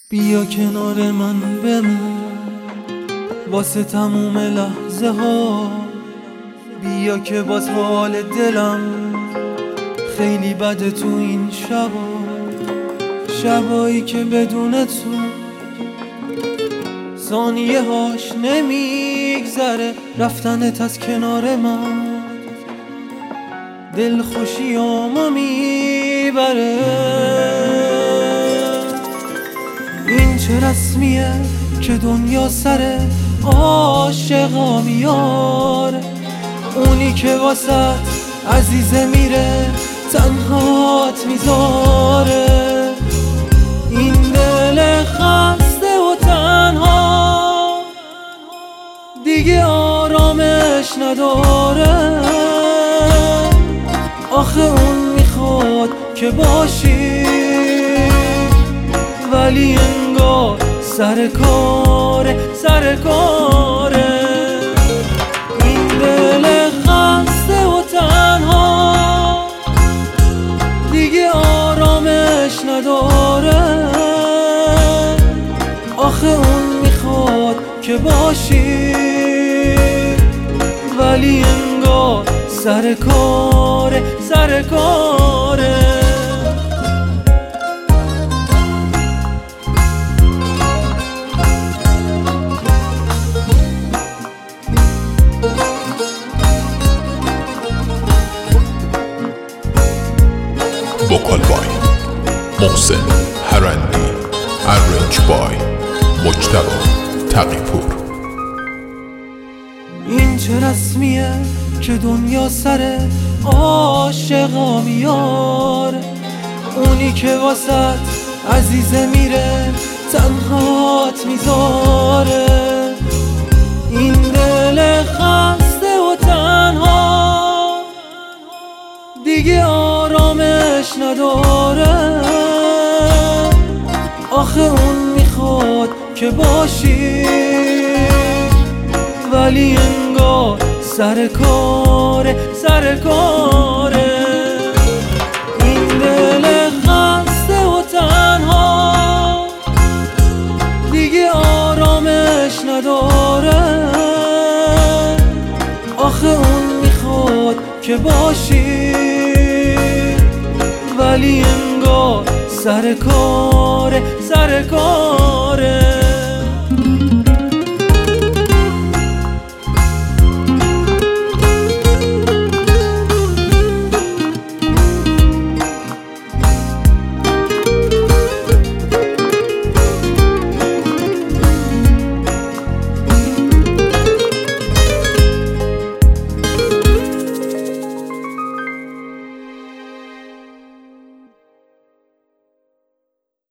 بیا کنار من بمون واسه تموم لحظه ها. بیا که باز حال دلم خیلی بده تو این شبا، شبایی که بدون تو ثانیه هاش نمیگذره. رفتنت از کنار من دل خوشیامو میبره. این چه رسمیه که دنیا سر عاشقا میاره، اونی که واسه عزیزه میره تنهات میذاره. این دل خسته و تنها دیگه آرامش نداره. آخه اون میخواد که باشی ولی انگار سر کاره. این دل خسته و تنها دیگه آرامش نداره. آخه اون میخواد که باشی ولی انگار سر کاره. وکال بای محسن هرندی، ارنج بای مجتبی تقی‌پور. این چه رسمیه که دنیا سر عاشقا میاره، اونی که واسه عزیزه میره تنهات میذاره. این دل خسته و تنها دیگه آرامش نداره. آخه اون میخواد که باشی ولی انگار سر کاره. این دل خسته و تنها دیگه آرامش نداره. آخه اون میخواد که باشی ولی انگار سر کاره.